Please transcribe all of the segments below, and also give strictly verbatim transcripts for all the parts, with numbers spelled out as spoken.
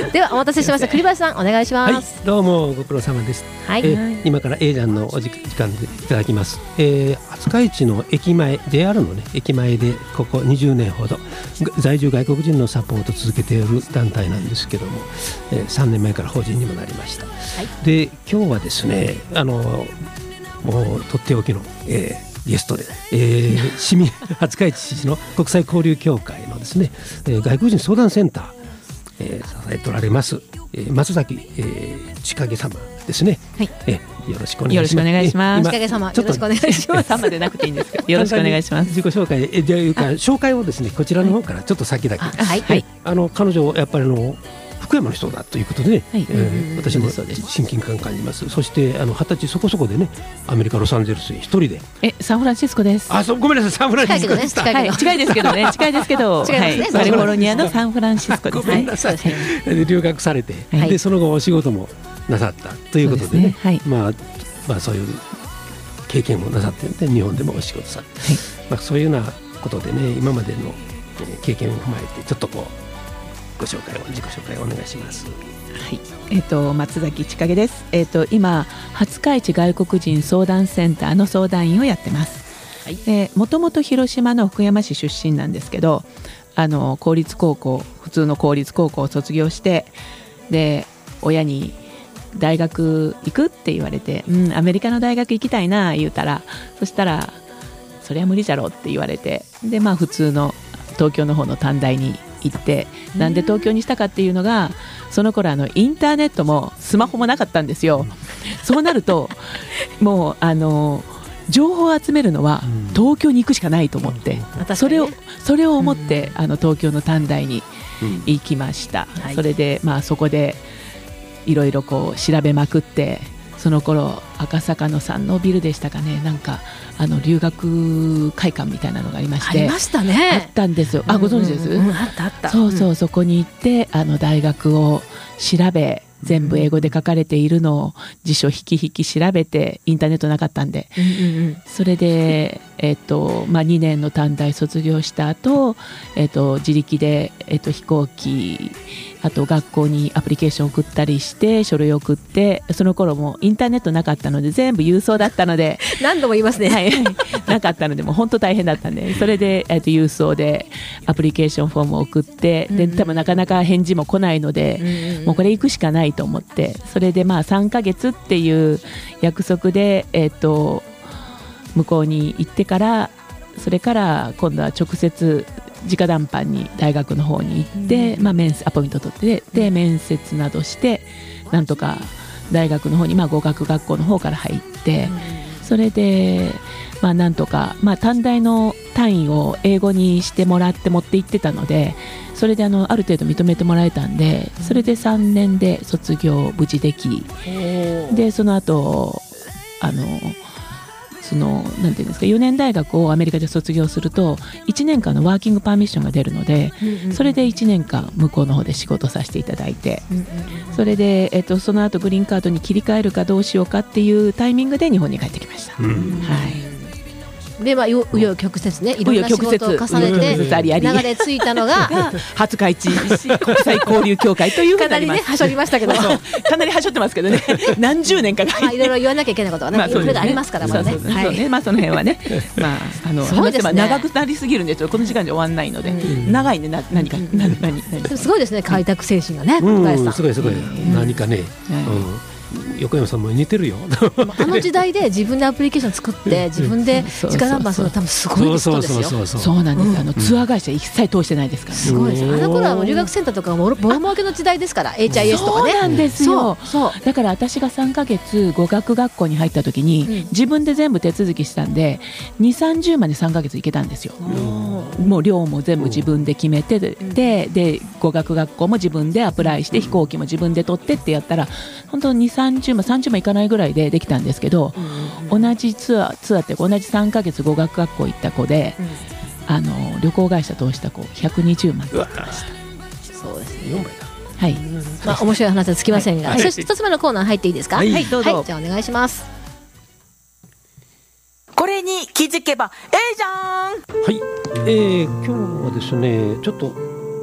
ではお待たせしました、栗林さんお願いします。 はい、どうもご苦労様です。はい、えー、今から A ジャンのお時間でいただきます。えー、廿日市の駅前 ジェイアール の、ね、駅前でここにじゅうねんほど在住外国人のサポートを続けている団体なんですけども、えー、さんねんまえから法人にもなりました。はい、で今日はですね、あのもうとっておきの、えー、ゲストで、えー、市民廿日市市の国際交流協会のですね、えー、外国人相談センター、えー、支えておられます、えー、松崎、えー、千景様ですね。はい、えー、よろしくお願いします。 よろしくお願いします。 千景様よろしくお願いします。 様でなくていいんですけど、よろしくお願いします。 自己紹介えというか紹介をですねこちらの方からちょっと先だけ。はい、はい、あの彼女やっぱりあの福山の人だということで、ね、はい、えー、私も親近感感じます。そしてあの二十歳そこそこでねアメリカロサンゼルスに一人でえサンフランシスコです。 あ、そう、ごめんなさい、サンフランシスコでした。 近い、近いですけどね近いですけど違いますね、 はい、カリフォルニアのサンフランシスコです。 ごめんなさい、はい、留学されて、はい、でその後お仕事もなさったということでね、はい、まあ、まあそういう経験もなさっているので日本でもお仕事されて、はい、まあ、そういうようなことでね今までの経験を踏まえてちょっとこうご紹介を自己紹介をお願いします。 はい、えー、と松崎千景です。えー、と今廿日市外国人相談センターの相談員をやってます。もともと広島の福山市出身なんですけど、あの公立高校普通の公立高校を卒業して、で親に大学行くって言われて、うん、アメリカの大学行きたいな言うたら、そしたらそれは無理じゃろって言われて、でまあ普通の東京の方の短大に行って、なんで東京にしたかっていうのが、その頃あのインターネットもスマホもなかったんですよ。そうなるともうあの情報を集めるのは東京に行くしかないと思って、うん、それをそれを思って、うん、あの東京の短大に行きました。うん、はい、それでまあそこでいろいろこう調べまくって、その頃赤坂の山王ビルでしたかね、なんかあの留学会館みたいなのがありまして、 ありましたね。 あったんですよ。あ、ご存知です？ うんうんうん、あったあった。 そうそう、うん、そこに行ってあの大学を調べ、全部英語で書かれているのを辞書引き引き調べて、インターネットなかったんで、うんうんうん、それで、えーとまあ、にねんの短大卒業した後、えーと自力で、えーと飛行機、あと学校にアプリケーション送ったりして書類を送って、その頃もインターネットなかったので全部郵送だったので何度も言いますね、 はい、なかったのでもう本当大変だったんで、それで、えーと郵送でアプリケーションフォームを送って、で多分なかなか返事も来ないので、うんうん、もうこれ行くしかないと思って、それでまあさんかげつっていう約束で、えーと向こうに行ってから、それから今度は直接直談判に大学の方に行って、うん、まあ、面接アポイント取ってで面接などして、なんとか大学の方に、まあ、語学学校の方から入って、うん、それで、まあ、なんとか、まあ、短大の単位を英語にしてもらって持って行ってたので、それであのある程度認めてもらえたんで、それでさんねんで卒業無事でき、うん、でその後あのそのなんていうんですか、よねん大学をアメリカで卒業するといちねんかんのワーキングパーミッションが出るので、うんうん、それでいちねんかん向こうの方で仕事させていただいて、うんうん、それで、えっと、その後グリーンカードに切り替えるかどうしようかっていうタイミングで日本に帰ってきました。うん、はい。 でまあ、紆余曲折ね、いろんな仕事を重ねて流れ着いたのが廿日市国際交流協会というふうになります。 かなりねはしょりましたけどかなりはしょってますけどね何十年かが、 まあ、いろいろ言わなきゃいけないことはね、まあ、いろいろありますから、まあね、 そうそうね、まあ、その辺はねまあ、あの話せば長くなりすぎるんで、この時間で終わらないので、うん、長いね、な何か、うん、何何何すごいですね、開拓精神がね、 うん、すごいすごい、うん、何かね、うん横山さんも似てるよあの時代で自分でアプリケーション作って自分で直談判するの多分すごいことですよ。 そうなんです、あのツアー会社一切通してないですから、ね、 すごいですよ。あの頃はもう留学センターとかもボロ儲けの時代ですから、 エイチアイエス とかね。 そうなんですよ。そうそうだから私がさんかげつ語学学校に入った時に、うん、自分で全部手続きしたんでにじゅう、さんじゅうまでさんかげつ行けたんですよ。もう寮も全部自分で決めて、うん、で, で語学学校も自分でアプライして、うん、飛行機も自分で取ってってやったら本当ににじゅう、さんじゅうまさんじゅうまいかないぐらいでできたんですけど、うん、同じツアーツアーって同じさんかげつ語学学校行った子で、うん、あの旅行会社通した子ひゃくにじゅうまんできました。 そうですね、よんばいだ。 はい、 まあ、面白い話はつきませんが、はい、そして一つ目のコーナー入っていいですか。 はい、はい、どうぞ、はい、 じゃあお願いします。 これに気づけばええじゃん。 はい、えー、今日はですねちょっと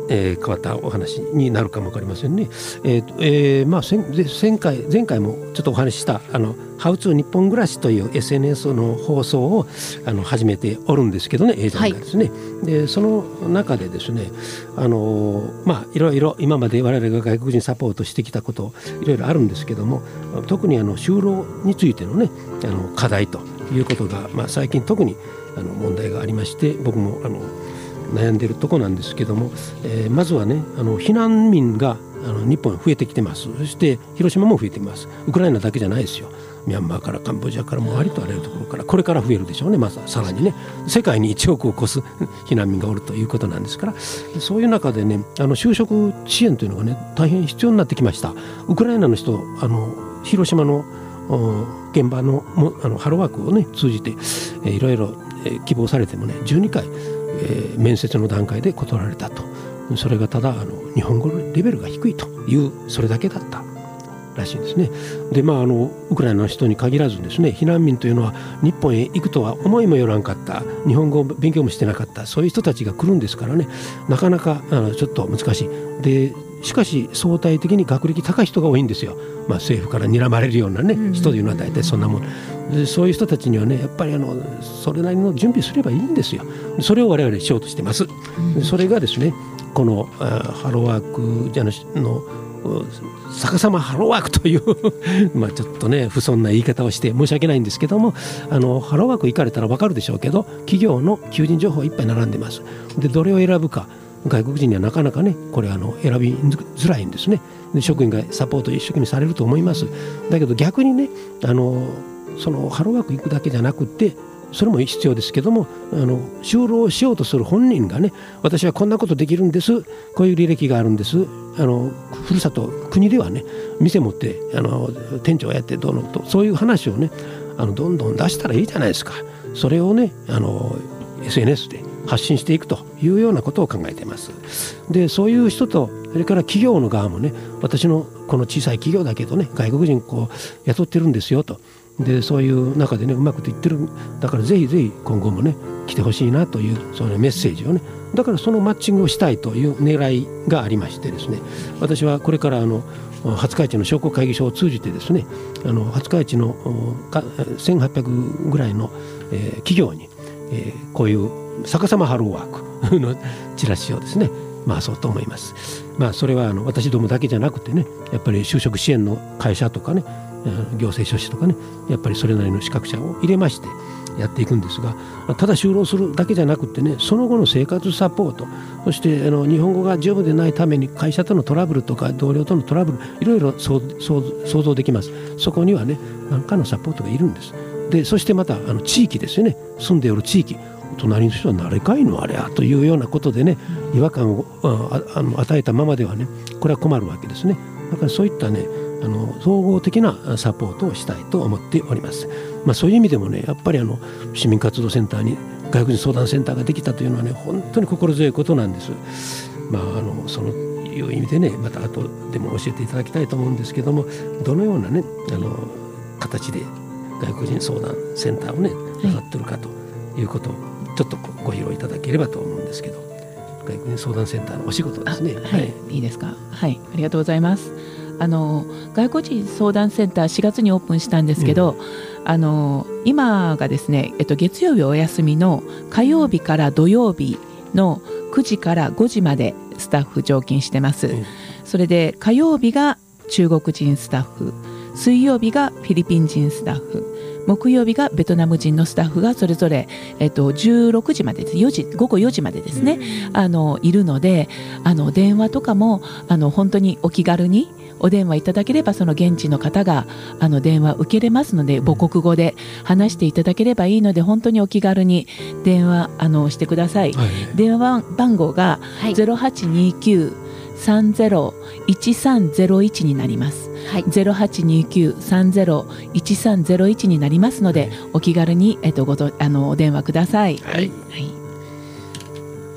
えー、変わったお話になるかも分かりませんね。えーえーまあ、前回前回もちょっとお話ししたあのハウツー日本暮らしという エスエヌエス の放送をあの始めておるんですけどね、Aちゃんがですね、はい、でその中でですね、あのまあいろいろ今まで我々が外国人サポートしてきたこといろいろあるんですけども、特にあの就労についてのねあの課題ということが、まあ、最近特にあの問題がありまして、僕もあの悩んでいるところなんですけども、えー、まずはねあの避難民があの日本に増えてきてます。そして広島も増えています。ウクライナだけじゃないですよ。ミャンマーからカンボジアからもありとあらゆるところからこれから増えるでしょうね。まずさらにね世界にいちおくを超す避難民がおるということなんですから、そういう中でねあの就職支援というのがね大変必要になってきました。ウクライナの人あの広島の現場 の, あのハローワークを、ね、通じて、えー、いろいろ、えー、希望されてもねじゅうにかい、えー、面接の段階で断られたと。それがただあの日本語レベルが低いというそれだけだったらしいんですね。で、まあ、あのウクライナの人に限らずですね、避難民というのは日本へ行くとは思いもよらんかった、日本語を勉強もしてなかった、そういう人たちが来るんですからね、なかなかあのちょっと難しい。でしかし相対的に学歴高い人が多いんですよ。まあ、政府から睨まれるような、ね、人というのは大体そんなもんで、そういう人たちにはねやっぱりあのそれなりの準備すればいいんですよ。それを我々しようとしてます。それがですねこのハローワークじゃの逆さまハローワークというまあちょっとね不遜な言い方をして申し訳ないんですけども、あのハローワーク行かれたら分かるでしょうけど、企業の求人情報いっぱい並んでます。でどれを選ぶか外国人にはなかなかねこれあの選びづらいんですね。で職員がサポート一生懸命されると思います。だけど逆にねあのそのハローワーク行くだけじゃなくってそれも必要ですけども、あの就労しようとする本人がね私はこんなことできるんです、こういう履歴があるんです、あのふるさと国ではね店持ってあの店長やってどうのとそういう話をねあのどんどん出したらいいじゃないですか。それをねあの エスエヌエス で発信していくというようなことを考えています。でそういう人とそれから企業の側もね私のこの小さい企業だけどね外国人こう雇ってるんですよと。でそういう中でねうまくいってる、だからぜひぜひ今後もね来てほしいなというそのメッセージをね、だからそのマッチングをしたいという狙いがありましてですね、私はこれからあの廿日市の商工会議所を通じてですねあの廿日市のせんはっぴゃくぐらいの、えー、企業に、えー、こういう逆さまハローワークのチラシをですね回そうと思います。まあ、それはあの私どもだけじゃなくてねやっぱり就職支援の会社とかね行政書士とかねやっぱりそれなりの資格者を入れましてやっていくんですが、ただ就労するだけじゃなくてねその後の生活サポート、そしてあの日本語が十分でないために会社とのトラブルとか同僚とのトラブルいろいろ想像できます。そこにはね何かのサポートがいるんです。でそしてまたあの地域ですよね、住んでおる地域隣の人は誰かいのあれやというようなことでね違和感をああの与えたままではねこれは困るわけですね。だからそういったねあの総合的なサポートをしたいと思っております。まあ、そういう意味でもねやっぱりあの市民活動センターに外国人相談センターができたというのはね本当に心強いことなんです。まあ、あのそのいう意味でねまた後でも教えていただきたいと思うんですけども、どのようなねあの形で外国人相談センターをねなさってるかということをちょっとご披露いただければと思うんですけど、外国人相談センターのお仕事ですね。 はい、はい、いいですか。はい、ありがとうございます。あの外国人相談センターしがつにオープンしたんですけど、うん、あの今がですね、えっと、月曜日お休みの火曜日から土曜日のくじからごじまでスタッフ常勤してます、うん、それで火曜日が中国人スタッフ、水曜日がフィリピン人スタッフ、木曜日がベトナム人のスタッフがそれぞれ、えっと、じゅうろくじまでですよじごごよじまでですね、うん、あのいるので、あの電話とかもあの本当にお気軽にお電話いただければその現地の方があの電話受けれますので、母国語で話していただければいいので本当にお気軽に電話あのしてください、はい、電話番号が ゼロはちにきゅうさんゼロいちさんゼロいち になります、はい、ゼロはちにきゅうさんゼロいちさんゼロいちになりますので、はい、お気軽に、えっと、ごとあのお電話ください、 はいはい、じ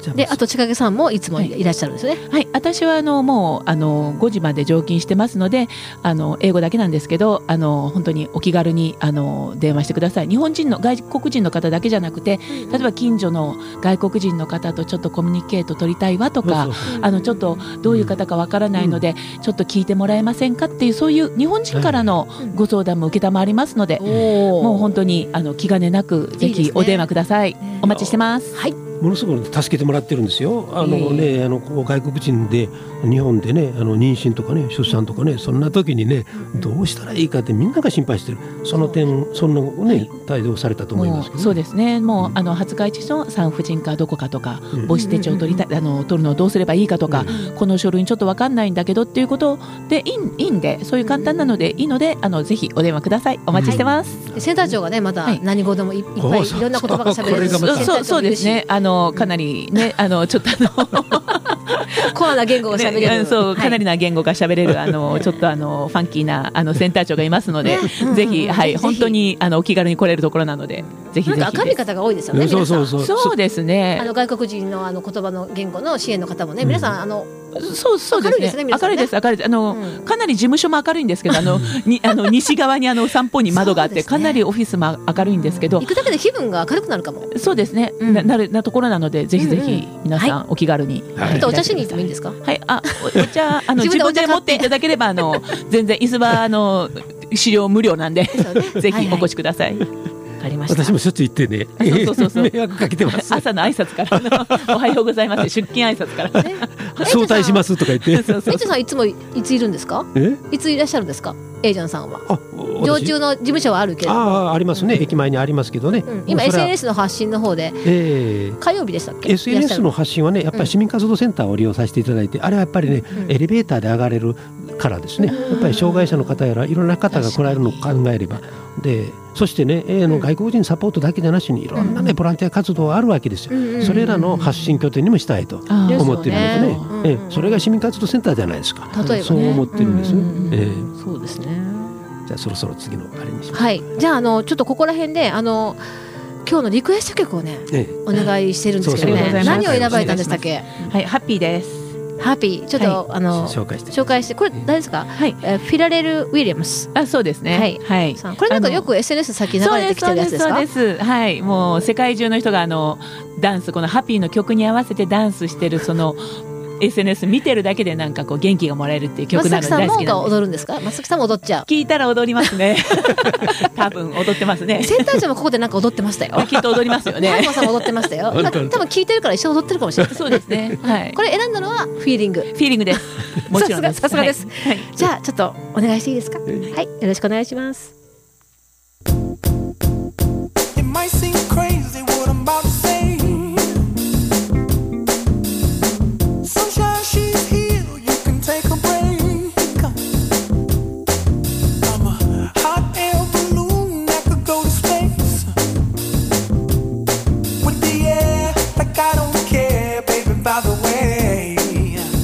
であと千景さんもいつもいらっしゃるんですよね。 はい、はい、私はあのもうあのごじまで常勤してますので、あの英語だけなんですけど、あの本当にお気軽にあの電話してください。日本人の外国人の方だけじゃなくて、例えば近所の外国人の方とちょっとコミュニケート取りたいわとか、あのちょっとどういう方かわからないので、うん、ちょっと聞いてもらえませんかっていう、そういう日本人からのご相談も受けたまわりますので、もう本当にあの気兼ねなくぜひお電話ください。いいですね、お待ちしてます。 はい、 ものすごく助けてもらってるんですよ。あの、ね、あの外国人で日本でね、あの妊娠とかね、出産とかね、そんな時にね、どうしたらいいかってみんなが心配してる。その点、そんなね態度をされたと思いますけど、ね、 そうですね。もう、うん、あの廿日市の産婦人科どこかとか、うん、母子手帳を取りたい、あの取るのをどうすればいいかとか、うん、この書類ちょっと分かんないんだけどっていうことでいい、いいんで、そういう簡単なのでいいので、あのぜひお電話ください。お待ちしてます。 はい、センター長がね、また何語でもいっぱいいろんな言葉が喋れる。 そうそうですね。あのかなりね、あのちょっとあのコアな言語が喋れる、 ね、そうかなりな言語が喋れる、あのちょっとあのファンキーなあのセンター長がいますので、ぜひ、はい、本当にあのお気軽に来れるところなので、ぜひぜひ。 なんか赤い方が多いですよね。 そうそうそう、 そうですね。 あの外国人のあの言葉の言語の支援の方もね、皆さんあのそうそうですね。明るいです、明るいです。あの、うん、かなり事務所も明るいんですけど、あのにあの西側にあの三方に窓があって、ね、かなりオフィスも明るいんですけど、 行くだけで気分が明るくなるかも。 そうですね。うん、な, なるなところなので、ぜひぜひ皆さんお気軽に。 はい、お茶しに行ってもいいんですか。 はい、あ、お茶あの自分で持っていただければ、あの全然椅子はあの使用無料なんで、ぜひお越しください。はいはい、 私もしょっちゅう行ってね、そうそうそう迷惑かけてます。 朝の挨拶からのおはようございます出勤挨拶からね、 招待しますとか言って。 エイジャンさんいつもいついるんですか。えいついらっしゃるんですか、エイジャンさんは。常駐の事務所はあるけど。 ああ、ありますね、駅前にありますけどね、うん、 今 エスエヌエス の発信の方で、えー、火曜日でしたっけ。 エスエヌエス の発信はね、やっぱり市民活動センターを利用させていただいて、あれはやっぱりね、うん、エレベーターで上がれるからですね、やっぱり障害者の方やらいろんな方が来られるのを考えれば、でそしてね、A の外国人サポートだけじゃなしにいろんなねボランティア活動があるわけですよ。それらの発信拠点にもしたいと思っているのでね、えそれが市民活動センターじゃないですか。例えばね、そう思ってるんですよ。えー、 そうですね。 じゃあそろそろ次のあれにします。 はい。じゃああのちょっとここら辺であの今日のリクエスト曲をね、ええ、お願いしてるんですけどね。何を選ばれたんでしたっけ。 はい、ハッピーです。 ハッピー、ちょっと、はい、あの紹介して紹介してこれ誰ですか。はい、えー、フィラレル・ウィリアムス。 あ、そうですね。はい、はい、 これなんかよく エスエヌエス 先流れてきてるやつですか。 そうです、そうです、はい、もう世界中の人があのダンス、このハッピーの曲に合わせてダンスしてるそのエスエヌエス 見てるだけでなんかこう元気がもらえるっていう曲なので大好きなんです。松崎さんも踊るんですか。松崎さんも踊っちゃう。聞いたら踊りますね。多分踊ってますね。 センター長もここでなんか踊ってましたよ。 きっと踊りますよね。 ハイモンさんも踊ってましたよ。多分聞いてるから一緒に踊ってるかもしれない。 そうですね。はい。 これ選んだのはフィーリング。 フィーリングです。もちろんです。 さすがです。はい。じゃあちょっとお願いしていいですか。はい。よろしくお願いします。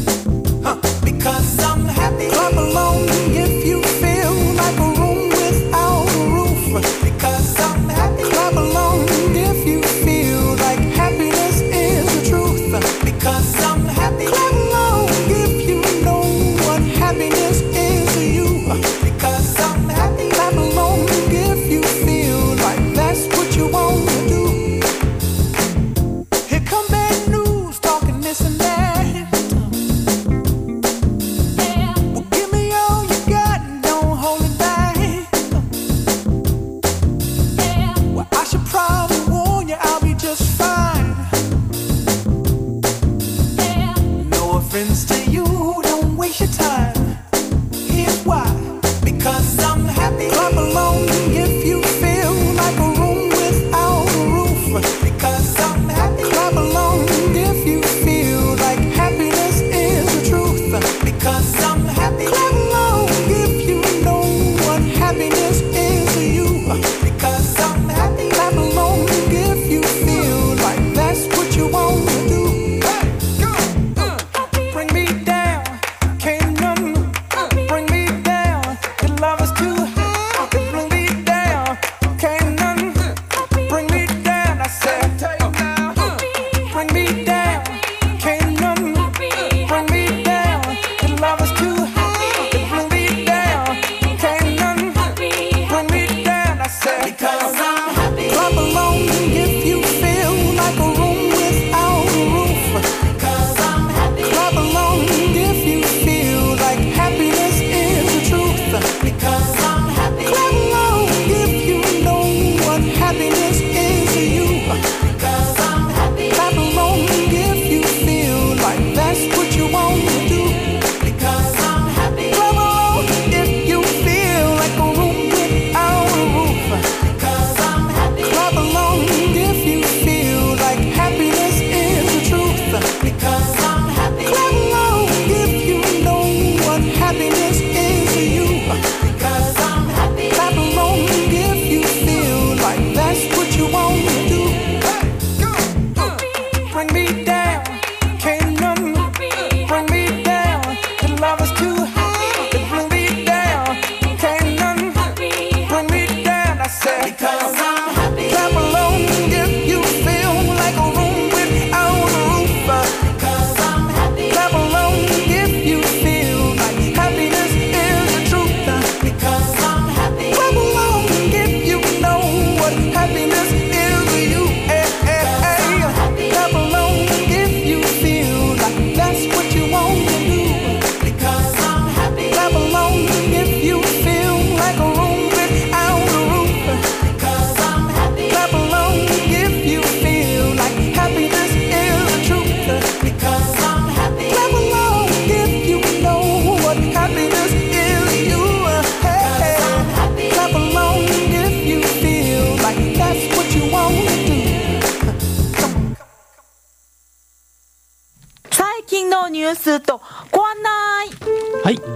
If you feel like a room with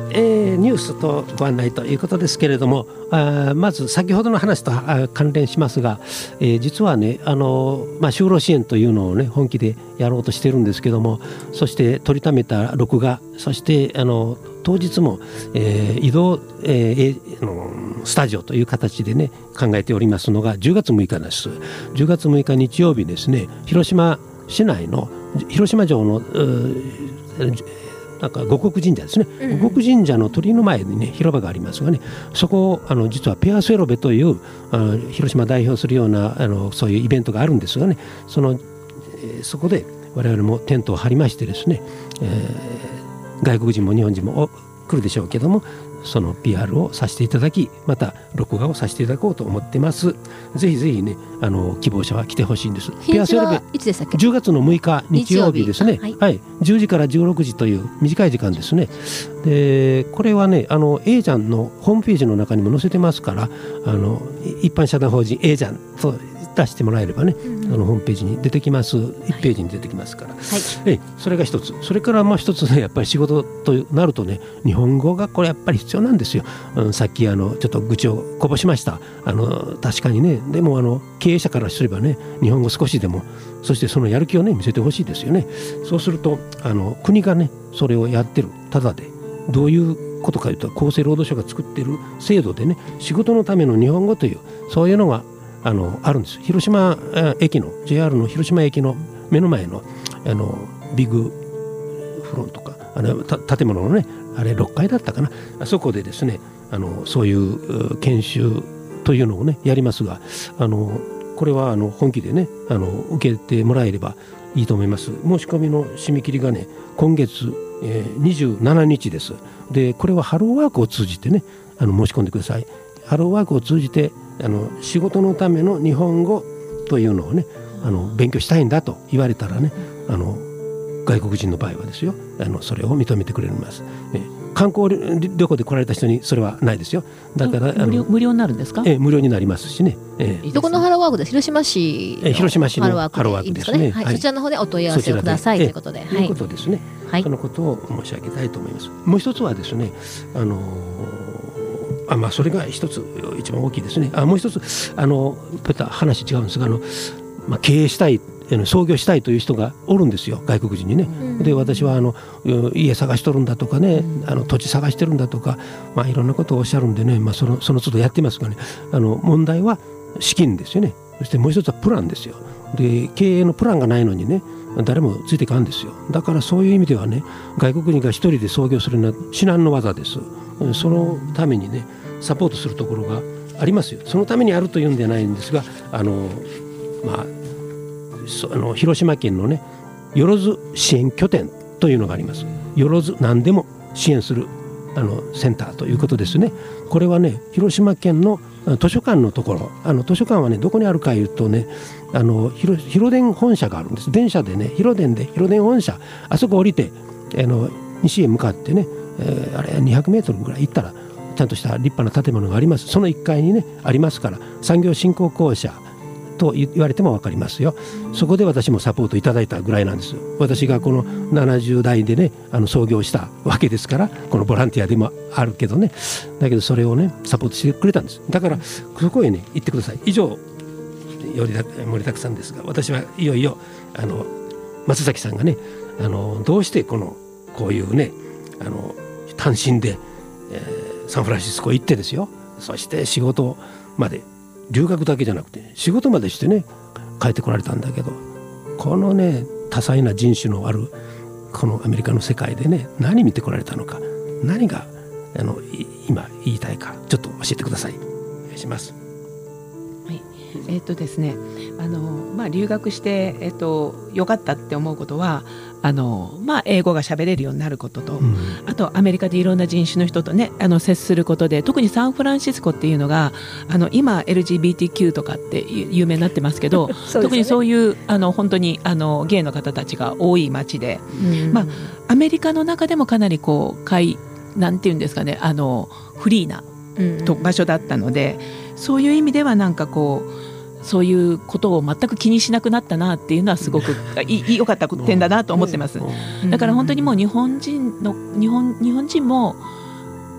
えー、ニュースとご案内ということですけれども、あまず先ほどの話と関連しますが、えー、実はねあの、まあ、就労支援というのを、ね、本気でやろうとしてるんですけども、そして取りためた録画、そしてあの当日も、えー、移動、えー、のスタジオという形でね考えておりますのがじゅうがつむいかです。じゅうがつむいか日曜日ですね、広島市内の広島城のなんか護国神社ですね、うん、護国神社の鳥居の前にね広場がありますがね、そこをあの実はペアスエロベというあの広島代表するようなあのそういうイベントがあるんですがね、その、えー、そこで我々もテントを張りましてですね、えー、外国人も日本人も来るでしょうけども、その ピーアール をさせていただき、また録画をさせていただこうと思ってます。ぜひぜひねあの希望者は来てほしいんです。 日にちはいつでしたっけ？ じゅうがつのむいか日曜日ですね、はいはい、じゅうじからじゅうろくじという短い時間ですね。でこれはねあの A ジャンのホームページの中にも載せてますから、あの一般社団法人 A ジャンと出してもらえればね、うん、あのホームページに出てきます。いちページに出てきますから、はい、えそれが一つ。それからもう一つねやっぱり仕事となるとね日本語がこれやっぱり必要なんですよ、うん、さっきあのちょっと愚痴をこぼしました。あの確かにね、でもあの経営者からすればね日本語少しでも、そしてそのやる気をね見せてほしいですよね。そうするとあの国がねそれをやってるただで、どういうことかというと厚生労働省が作っている制度でね仕事のための日本語というそういうのがあのあるんです。広島駅の ジェイアール の広島駅の目の前のあのビッグフロンとかあのた建物のねあれろっかいだったかな、あそこでですねあのそういう研修というのをねやりますが、あのこれはあの本気でねあの受けてもらえればいいと思います。申し込みの締め切りがね今月、えー、にじゅうしちにちです。でこれはハローワークを通じてねあの申し込んでください。ハローワークを通じてあの仕事のための日本語というのをねあの勉強したいんだと言われたらね、あの外国人の場合はですよ、あのそれを認めてくれます。え観光旅行で来られた人にそれはないですよ。だから無料、無料になるんですか？ え無料になりますしね。 えどこのハローワークです？広島市の広島市のハローワークですね。 はい、そちらの方でお問い合わせをくださいということで、 ということですね。はい、そのことを申し上げたいと思います。もう一つはですね、あのあまあそれが一つ一番大きいですね。あもう一つあのまた話違うんですが、あのまあ経営したい創業したいという人がおるんですよ、外国人にね。で私はあの家探しとるんだとかね、あの土地探してるんだとか、まあ、いろんなことをおっしゃるんでね、まあ、そのその都度やってますがね、あの問題は資金ですよね。そしてもう一つはプランですよ。で経営のプランがないのにね誰もついていかんですよ。だからそういう意味ではね外国人が一人で創業するのは至難の業です。そのためにねサポートするところがありますよ。そのためにあるというんではないんですが、あのまああの広島県のねよろず支援拠点というのがあります。よろず何でも支援するあのセンターということですね。これはね広島県の図書館のところ、あの図書館はねどこにあるかいうとね、あの広広電本社があるんです。電車でね広電で広電本社、あそこ降りてあの西へ向かってね、えー、あれにひゃくメートルぐらい行ったらちゃんとした立派な建物があります。そのいっかいにねありますから、産業振興公社と言われても分かりますよ。そこで私もサポートいただいたぐらいなんです。私がこのななじゅうだいでねあの創業したわけですから、このボランティアでもあるけどね、だけどそれをねサポートしてくれたんです。だからそこへね行ってください。以上よりだ盛りだくさんですが、私はいよいよあの松崎さんがねあのどうしてこのこういうねあの単身で、えー、サンフランシスコ行ってですよ、そして仕事まで留学だけじゃなくて仕事までしてね帰ってこられたんだけど、このね多彩な人種のあるこのアメリカの世界でね何見てこられたのか、何があの今言いたいかちょっと教えてください。お願いします。 はい、えーっとですねあの、まあ、留学して、えーっと、よかったって思うことはあの、まあ、英語が喋れるようになることと、うん、あとアメリカでいろんな人種の人と、ね、あの接することで、特にサンフランシスコっていうのがあの今 エルジービーティーキュー とかって有名になってますけどね、特にそういうあの本当にあのゲイの方たちが多い街で、うんまあ、アメリカの中でもかなりこうかいなんていうんですかね、あのフリーなと場所だったので、そういう意味ではなんかこうそういうことを全く気にしなくなったなっていうのはすごく良かった点だなと思ってます。だから本当にもう日本人の日本日本人も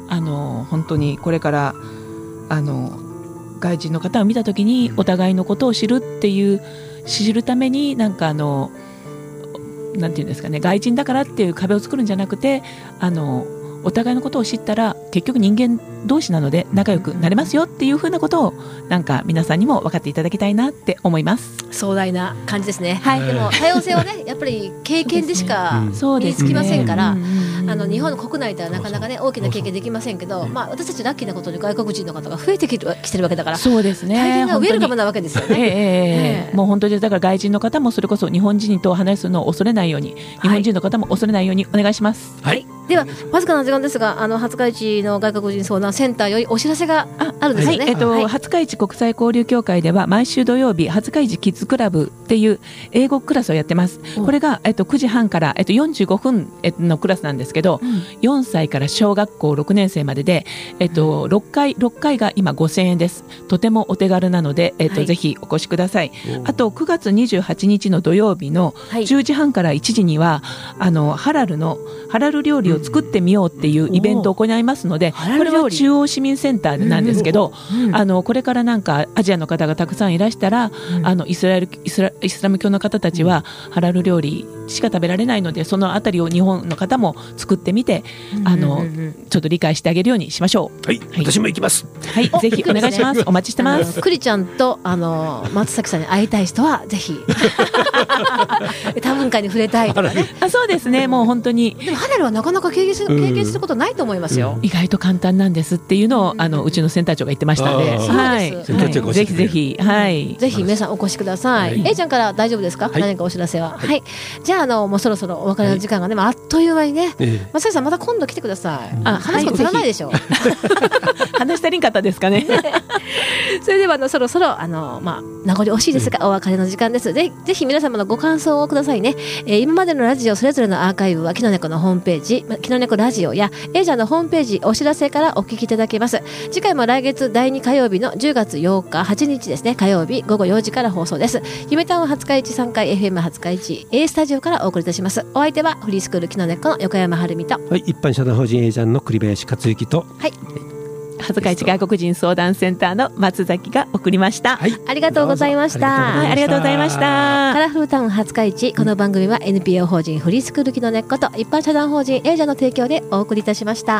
あの本当にこれからあの外人の方を見たときにお互いのことを知るっていう知るためになんかあのなんていうんですかね、外人だからっていう壁を作るんじゃなくて、あのお互いのことを知ったら結局人間同士なので仲良くなれますよっていうふうなことをなんか皆さんにも分かっていただきたいなって思います。 壮大な感じですね、 はい、 でも多様性をねやっぱり経験でしか身につきませんから、あの日本の国内ではなかなかね大きな経験できませんけど、まあ、私たちラッキーなことに外国人の方が増えてきてるわけだから、 そうですね、 大変なウェルカムなわけですよね。 えーえーえー、もう本当にだから外人の方もそれこそ日本人とお話しするのを恐れないように、日本人の方も恐れないようにお願いします。 はい、はい、ではわずかな時間ですが、あの廿日市の外国人相談センターよりお知らせがあるんですよね。 はい、えっと、はい、廿日市国際交流協会では毎週土曜日廿日市キッズクラブっていう英語クラスをやってます。これが、えっと、くじはんから、えっと、よんじゅうごふんのクラスなんですけど、うん、よんさいから小学校ろくねん生までで、えっと、ろっかい、ろっかいが今ごせんえんです。とてもお手軽なので、えっとはい、ぜひお越しください。あとくがつにじゅうはちにちの土曜日のじゅうじはんからいちじには、あのハラルのハラル料理を作ってみようっていうイベントを行いますので、これは中央市民センターなんですけど、うん、あのこれからなんかアジアの方がたくさんいらしたら、うん、あのイスラエルイスラ、イスラム教の方たちはハラル料理しか食べられないので、そのあたりを日本の方も作ってみて、うん、あのちょっと理解してあげるようにしましょう。 はい、はい、私も行きます。 はい、ぜひお願いします。お待ちしてます。 クリちゃんとあの松崎さんに会いたい人はぜひ多文化に触れたいとかね。 あ、そうですね。もう本当にでもハラルはなかなか経験する、経験することないと思いますよ。 意外と簡単なんですっていうのをあのうちのセンター長が言ってましたので、はい、はい、ぜひぜひ、はい、 ぜひ皆さんお越しください。はい、A ちゃんから大丈夫ですか？はい、何かお知らせは。はい、はい、じゃあ、あのもうそろそろお別れの時間がね、はい、あっという間にね、えー、松崎さんまた今度来てください。あ、話すこと足らないでしょう。 話したりんかったですかね。 それではあのそろそろあの、まあ、名残惜しいですが、うん、お別れの時間です。ぜひぜひ皆様のご感想をくださいね。えー、今までのラジオそれぞれのアーカイブはキノネコのホームページ、キノネコラジオや A ちゃんのホームページお知らせからお聞きいただけます。次回も来月だいに火曜日のじゅうがつようかはちにちですね、火曜日ごごよじから放送です。夢タウン廿日市さんかい エフエム 廿日市 A スタジオからお送りいたします。お相手はフリースクールキノネコの横山晴美と、 はい、一般社団法人 A ちゃんの栗林克之と、 はい、 廿日市外国人相談センターの松崎が送りました。 はい、ありがとうございました。 はい、ありがとうございました。 カラフルタウン廿日市、この番組は エヌピーオー 法人フリースクールキノネコと一般社団法人 A ちゃんの提供でお送りいたしました。